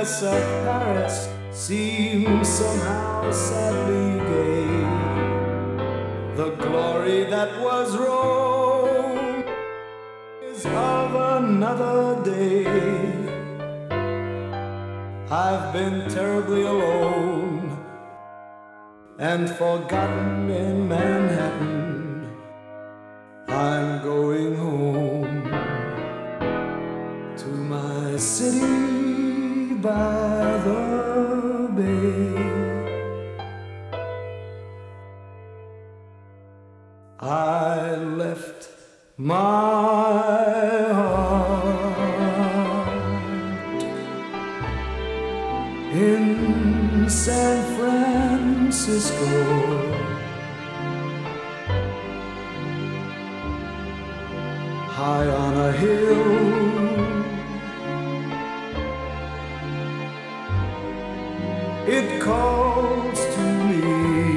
loneliness of Paris seems somehow sadly gay. The glory that was Rome is of another day. I've been terribly alone and forgotten in Manhattan. I'm going home to my city by the bay. I left my heart in San Francisco, high on a hill. It calls to me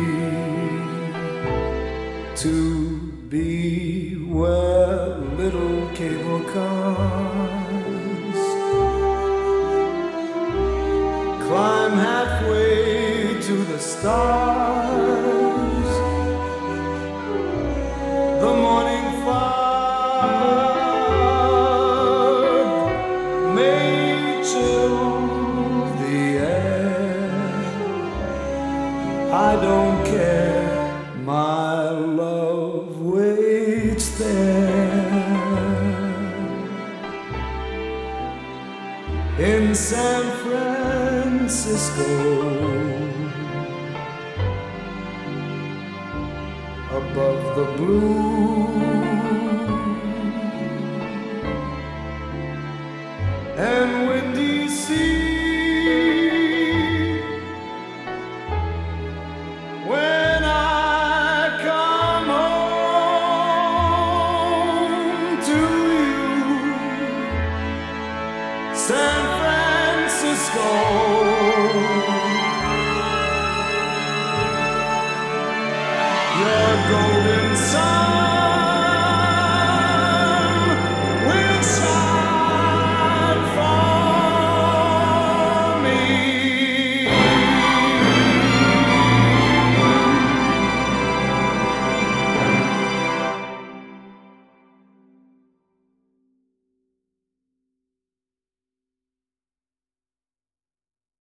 to be where little cable cars climb halfway to the stars. The morning fog may chill the air. I don't care, my love waits there in San Francisco, above the blue and windy sea. When I come home to you, San Francisco, your golden sun